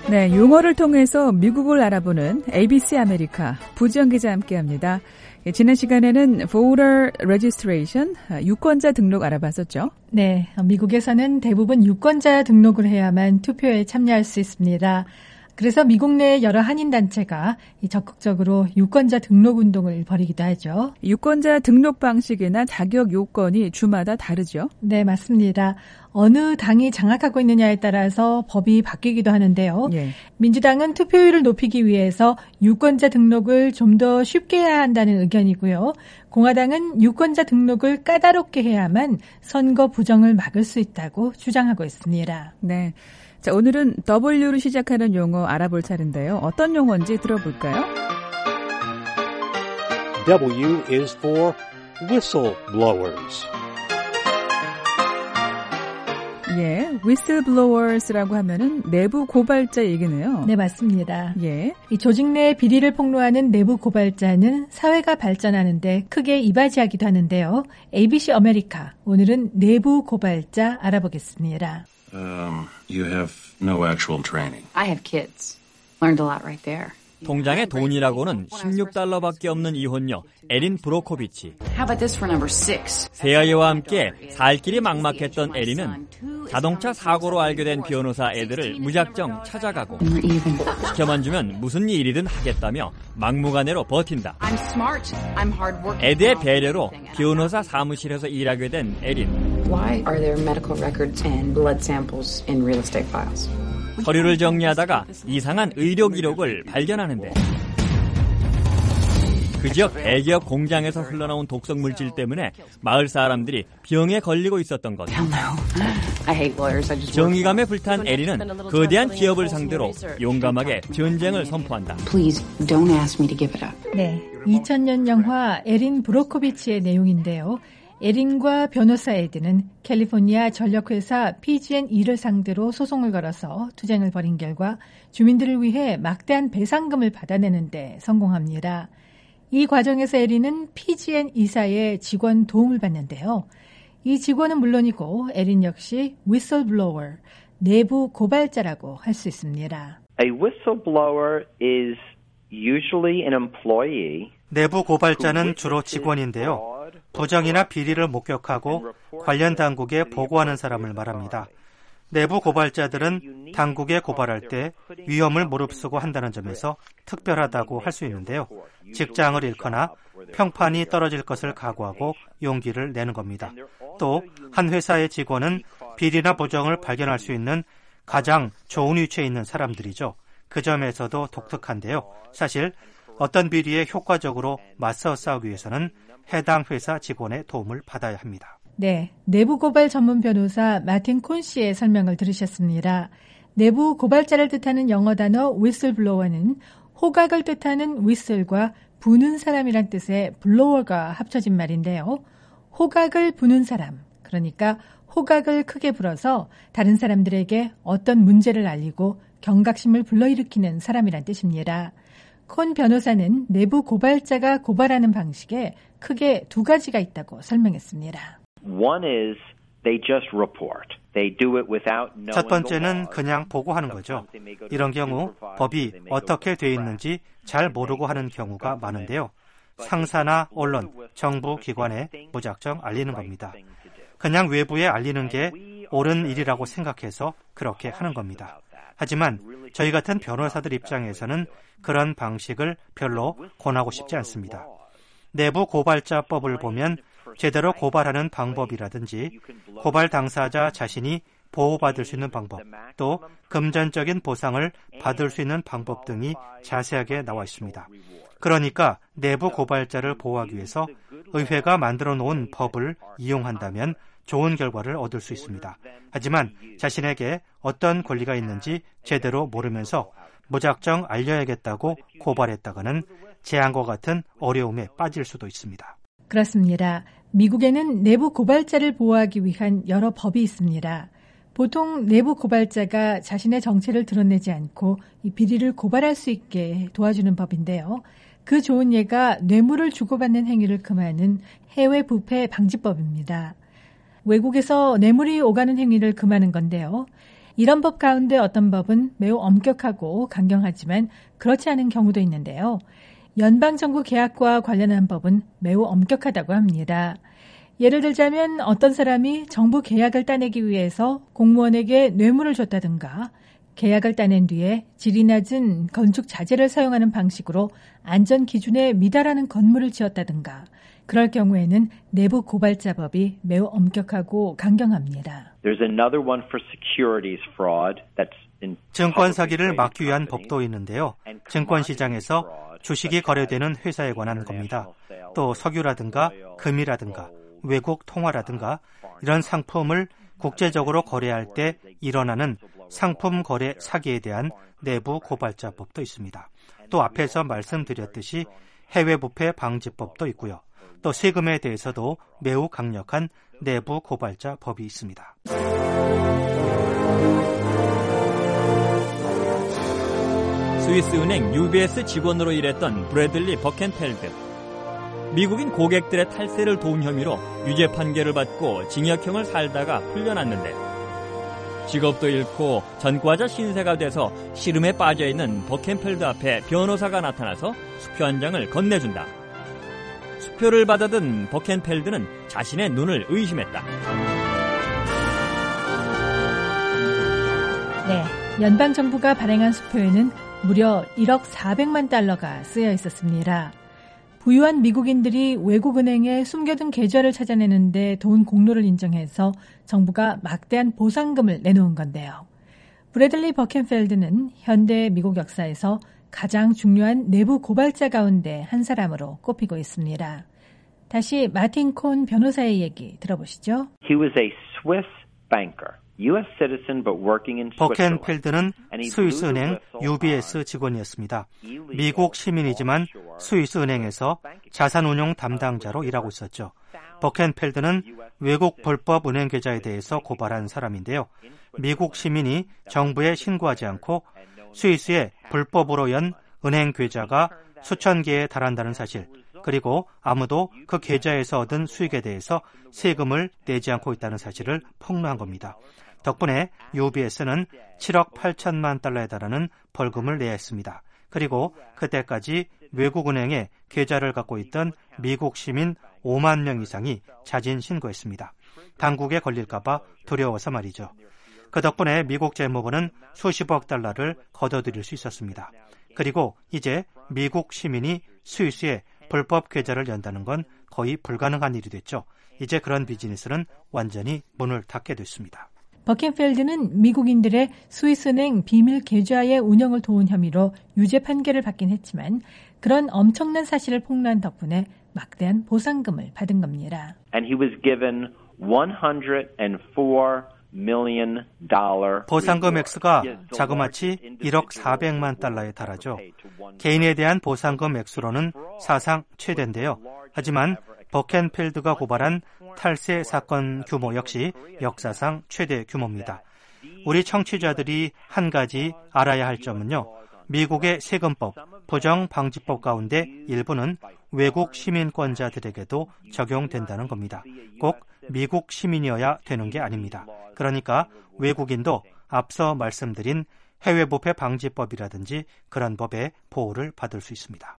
네, 용어를 통해서 미국을 알아보는 ABC 아메리카 부지영 기자 함께합니다. 지난 시간에는 voter registration, 유권자 등록 알아봤었죠? 네, 미국에서는 대부분 유권자 등록을 해야만 투표에 참여할 수 있습니다. 그래서 미국 내 여러 한인단체가 적극적으로 유권자 등록 운동을 벌이기도 하죠. 유권자 등록 방식이나 자격 요건이 주마다 다르죠? 네, 맞습니다. 어느 당이 장악하고 있느냐에 따라서 법이 바뀌기도 하는데요. 예. 민주당은 투표율을 높이기 위해서 유권자 등록을 좀 더 쉽게 해야 한다는 의견이고요. 공화당은 유권자 등록을 까다롭게 해야만 선거 부정을 막을 수 있다고 주장하고 있습니다. 네. 자, 오늘은 W로 시작하는 용어 알아볼 차례인데요. 어떤 용어인지 들어볼까요? W is for whistleblowers. 예, whistleblowers라고 하면은 내부 고발자 얘기네요. 네, 맞습니다. 예. 이 조직 내 비리를 폭로하는 내부 고발자는 사회가 발전하는데 크게 이바지하기도 하는데요. ABC 아메리카, 오늘은 내부 고발자 알아보겠습니다. You have no actual training. I have kids. Learned a lot right there. 통장에 돈이라고는 $16밖에 없는 이혼녀 에린 브로코비치. How about this for number 6? 새아이와 함께 살 길이 막막했던 에린은 자동차 사고로 알게 된 변호사 애들을 무작정 찾아가고 시켜만 주면 무슨 일이든 하겠다며 막무가내로 버틴다. I'm smart. I'm hardworking. 애드의 배려로 변호사 사무실에서 일하게 된 에린. Why are there medical records and blood samples in real estate files? 서류를 정리하다가 이상한 의료 기록을 발견하는데 그 지역 대기업 공장에서 흘러나온 독성 물질 때문에 마을 사람들이 병에 걸리고 있었던 것. 정의감에 불탄 에린은 거대한 기업을 상대로 용감하게 전쟁을 선포한다. Please don't ask me to give it up. 네, 2000년 영화 에린 브로코비치의 내용인데요. 에린과 변호사 에드는 캘리포니아 전력회사 PG&E를 상대로 소송을 걸어서 투쟁을 벌인 결과 주민들을 위해 막대한 배상금을 받아내는 데 성공합니다. 이 과정에서 에린은 PG&E사의 직원 도움을 받는데요. 이 직원은 물론이고 에린 역시 whistleblower, 내부 고발자라고 할 수 있습니다. A whistleblower is usually an employee. 내부 고발자는 주로 직원인데요. 부정이나 비리를 목격하고 관련 당국에 보고하는 사람을 말합니다. 내부 고발자들은 당국에 고발할 때 위험을 무릅쓰고 한다는 점에서 특별하다고 할 수 있는데요. 직장을 잃거나 평판이 떨어질 것을 각오하고 용기를 내는 겁니다. 또 한 회사의 직원은 비리나 부정을 발견할 수 있는 가장 좋은 위치에 있는 사람들이죠. 그 점에서도 독특한데요. 사실 어떤 비리에 효과적으로 맞서 싸우기 위해서는 해당 회사 직원의 도움을 받아야 합니다. 네, 내부 고발 전문 변호사 마틴 콘 씨의 설명을 들으셨습니다. 내부 고발자를 뜻하는 영어 단어 whistleblower는 호각을 뜻하는 whistle과 부는 사람이란 뜻의 blower가 합쳐진 말인데요. 호각을 부는 사람, 그러니까 호각을 크게 불어서 다른 사람들에게 어떤 문제를 알리고 경각심을 불러일으키는 사람이란 뜻입니다. 콘 변호사는 내부 고발자가 고발하는 방식에 크게 두 가지가 있다고 설명했습니다. One is they just report. They do it without knowing 첫 번째는 그냥 보고하는 거죠. 이런 경우 법이 어떻게 돼 있는지 잘 모르고 하는 경우가 많은데요. 상사나 언론, 정부 기관에 무작정 알리는 겁니다. 그냥 외부에 알리는 게 옳은 일이라고 생각해서 그렇게 하는 겁니다. 하지만 저희 같은 변호사들 입장에서는 그런 방식을 별로 권하고 싶지 않습니다. 내부 고발자법을 보면 제대로 고발하는 방법이라든지 고발 당사자 자신이 보호받을 수 있는 방법, 또 금전적인 보상을 받을 수 있는 방법 등이 자세하게 나와 있습니다. 그러니까 내부 고발자를 보호하기 위해서 의회가 만들어 놓은 법을 이용한다면 좋은 결과를 얻을 수 있습니다. 하지만 자신에게 어떤 권리가 있는지 제대로 모르면서 무작정 알려야겠다고 고발했다가는 재앙과 같은 어려움에 빠질 수도 있습니다. 그렇습니다. 미국에는 내부 고발자를 보호하기 위한 여러 법이 있습니다. 보통 내부 고발자가 자신의 정체를 드러내지 않고 이 비리를 고발할 수 있게 도와주는 법인데요. 그 좋은 예가 뇌물을 주고받는 행위를 금하는 해외 부패 방지법입니다. 외국에서 뇌물이 오가는 행위를 금하는 건데요. 이런 법 가운데 어떤 법은 매우 엄격하고 강경하지만 그렇지 않은 경우도 있는데요. 연방정부 계약과 관련한 법은 매우 엄격하다고 합니다. 예를 들자면 어떤 사람이 정부 계약을 따내기 위해서 공무원에게 뇌물을 줬다든가 계약을 따낸 뒤에 질이 낮은 건축 자재를 사용하는 방식으로 안전 기준에 미달하는 건물을 지었다든가 그럴 경우에는 내부 고발자법이 매우 엄격하고 강경합니다. There's another one for securities fraud that's 증권 사기를 막기 위한 법도 있는데요. 증권 시장에서 주식이 거래되는 회사에 관한 겁니다. 또 석유라든가 금이라든가 외국 통화라든가 이런 상품을 국제적으로 거래할 때 일어나는 상품 거래 사기에 대한 내부 고발자법도 있습니다. 또 앞에서 말씀드렸듯이 해외 부패 방지법도 있고요. 또 세금에 대해서도 매우 강력한 내부 고발자 법이 있습니다. 스위스 은행 UBS 직원으로 일했던 브래들리 버켄펠드. 미국인 고객들의 탈세를 도운 혐의로 유죄 판결을 받고 징역형을 살다가 풀려났는데 직업도 잃고 전과자 신세가 돼서 시름에 빠져있는 버켄펠드 앞에 변호사가 나타나서 수표 한 장을 건네준다. 수표를 받아든 버켄펠드는 자신의 눈을 의심했다. 네, 연방정부가 발행한 수표에는 무려 1억 400만 달러가 쓰여 있었습니다. 부유한 미국인들이 외국은행에 숨겨둔 계좌를 찾아내는데 도운 공로를 인정해서 정부가 막대한 보상금을 내놓은 건데요. 브래들리 버켄펠드는 현대 미국 역사에서 가장 중요한 내부 고발자 가운데 한 사람으로 꼽히고 있습니다. 다시 마틴 콘 변호사의 얘기 들어보시죠. He was a Swiss banker. U.S. citizen but working in Switzerland. 버켄펠드는 스위스 은행 UBS 직원이었습니다. 미국 시민이지만 스위스 은행에서 자산운용 담당자로 일하고 있었죠. 버켄펠드는 외국 불법 은행 계좌에 대해서 고발한 사람인데요. 미국 시민이 정부에 신고하지 않고 스위스에 불법으로 연 은행 계좌가 수천 개에 달한다는 사실, 그리고 아무도 그 계좌에서 얻은 수익에 대해서 세금을 내지 않고 있다는 사실을 폭로한 겁니다. 덕분에 UBS는 7억 8천만 달러에 달하는 벌금을 내야 했습니다. 그리고 그때까지 외국은행에 계좌를 갖고 있던 미국 시민 5만 명 이상이 자진 신고했습니다. 당국에 걸릴까봐 두려워서 말이죠. 그 덕분에 미국 재무부는 수십억 달러를 거둬들일 수 있었습니다. 그리고 이제 미국 시민이 스위스에 불법 계좌를 연다는 건 거의 불가능한 일이 됐죠. 이제 그런 비즈니스는 완전히 문을 닫게 됐습니다. 버켄펠드는 미국인들의 스위스은행 비밀 계좌의 운영을 도운 혐의로 유죄 판결을 받긴 했지만 그런 엄청난 사실을 폭로한 덕분에 막대한 보상금을 받은 겁니다. And he was given $104 million. 보상금 액수가 자그마치 1억 400만 달러에 달하죠. 개인에 대한 보상금 액수로는 사상 최대인데요. 하지만 버켄펠드가 고발한 탈세 사건 규모 역시 역사상 최대 규모입니다. 우리 청취자들이 한 가지 알아야 할 점은요. 미국의 세금법, 부정방지법 가운데 일부는 외국 시민권자들에게도 적용된다는 겁니다. 꼭 미국 시민이어야 되는 게 아닙니다. 그러니까 외국인도 앞서 말씀드린 해외부패 방지법이라든지 그런 법의 보호를 받을 수 있습니다.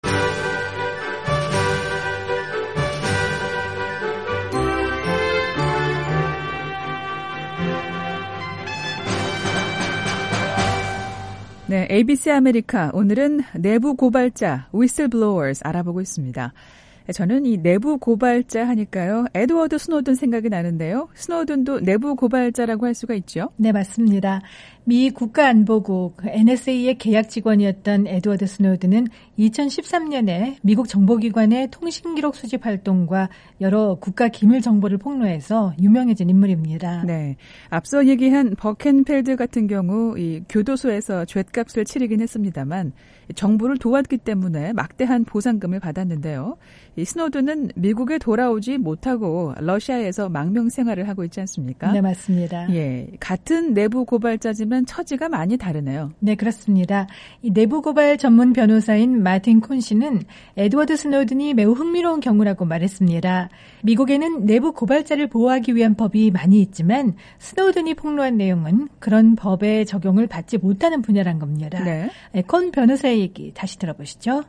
네, ABC 아메리카 오늘은 내부 고발자 whistleblowers 알아보고 있습니다. 저는 이 내부 고발자 하니까요. 에드워드 스노든 생각이 나는데요. 스노든도 내부 고발자라고 할 수가 있죠? 네, 맞습니다. 미 국가안보국 NSA의 계약 직원이었던 에드워드 스노든은 2013년에 미국 정보기관의 통신기록 수집 활동과 여러 국가 기밀 정보를 폭로해서 유명해진 인물입니다. 네, 앞서 얘기한 버켄펠드 같은 경우 이 교도소에서 죗값을 치르긴 했습니다만 정부를 도왔기 때문에 막대한 보상금을 받았는데요. 이 스노든은 미국에 돌아오지 못하고 러시아에서 망명 생활을 하고 있지 않습니까? 네, 맞습니다. 예, 같은 내부 고발자지만 하지만 처지가 많이 다르네요. 네, 그렇습니다. 이 내부 고발 전문 변호사인 마틴 콘 씨는 에드워드 스노든이 매우 흥미로운 경우라고 말했습니다. 미국에는 내부 고발자를 보호하기 위한 법이 많이 있지만 스노든이 폭로한 내용은 그런 법의 적용을 받지 못하는 분야란 겁니다. 네. 콘 변호사의 얘기 다시 들어보시죠.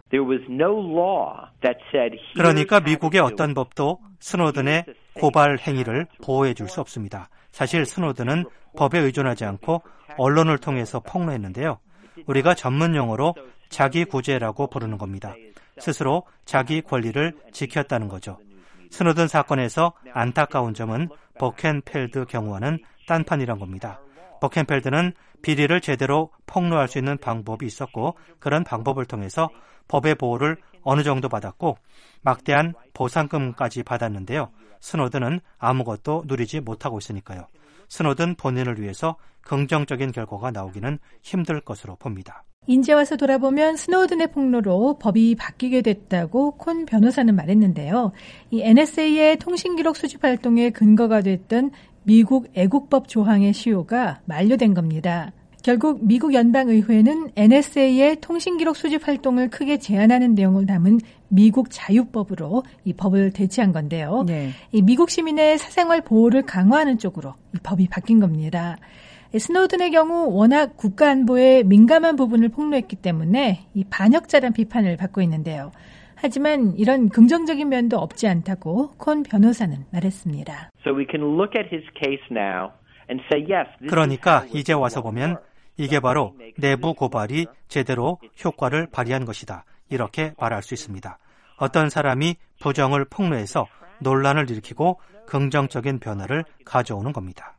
그러니까 미국의 어떤 법도 스노든의 고발 행위를 보호해 줄 수 없습니다. 사실 스노든은 법에 의존하지 않고 언론을 통해서 폭로했는데요. 우리가 전문 용어로 자기 구제라고 부르는 겁니다. 스스로 자기 권리를 지켰다는 거죠. 스노든 사건에서 안타까운 점은 버켄펠드 경우와는 딴판이란 겁니다. 버켄펠드는 비리를 제대로 폭로할 수 있는 방법이 있었고 그런 방법을 통해서 법의 보호를 어느 정도 받았고 막대한 보상금까지 받았는데요. 스노든은 아무것도 누리지 못하고 있으니까요. 스노든 본인을 위해서 긍정적인 결과가 나오기는 힘들 것으로 봅니다. 이제 와서 돌아보면 스노든의 폭로로 법이 바뀌게 됐다고 콘 변호사는 말했는데요. 이 NSA의 통신기록 수집 활동에 근거가 됐던 미국 애국법 조항의 시효가 만료된 겁니다. 결국 미국 연방의회는 NSA의 통신기록 수집 활동을 크게 제한하는 내용을 담은 미국 자유법으로 이 법을 대체한 건데요. 네. 이 미국 시민의 사생활 보호를 강화하는 쪽으로 이 법이 바뀐 겁니다. 스노든의 경우 워낙 국가 안보에 민감한 부분을 폭로했기 때문에 이 반역자란 비판을 받고 있는데요. 하지만 이런 긍정적인 면도 없지 않다고 콘 변호사는 말했습니다. 그러니까 이제 와서 보면 이게 바로 내부 고발이 제대로 효과를 발휘한 것이다. 이렇게 말할 수 있습니다. 어떤 사람이 부정을 폭로해서 논란을 일으키고 긍정적인 변화를 가져오는 겁니다.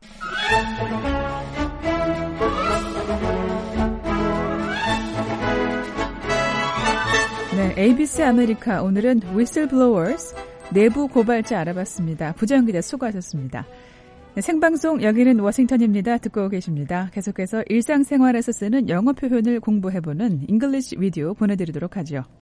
네, ABC 아메리카 오늘은 Whistleblowers 내부 고발자 알아봤습니다. 부정 기자 수고하셨습니다. 네, 생방송 여기는 워싱턴입니다. 듣고 계십니다. 계속해서 일상생활에서 쓰는 영어 표현을 공부해보는 English Video 보내드리도록 하죠.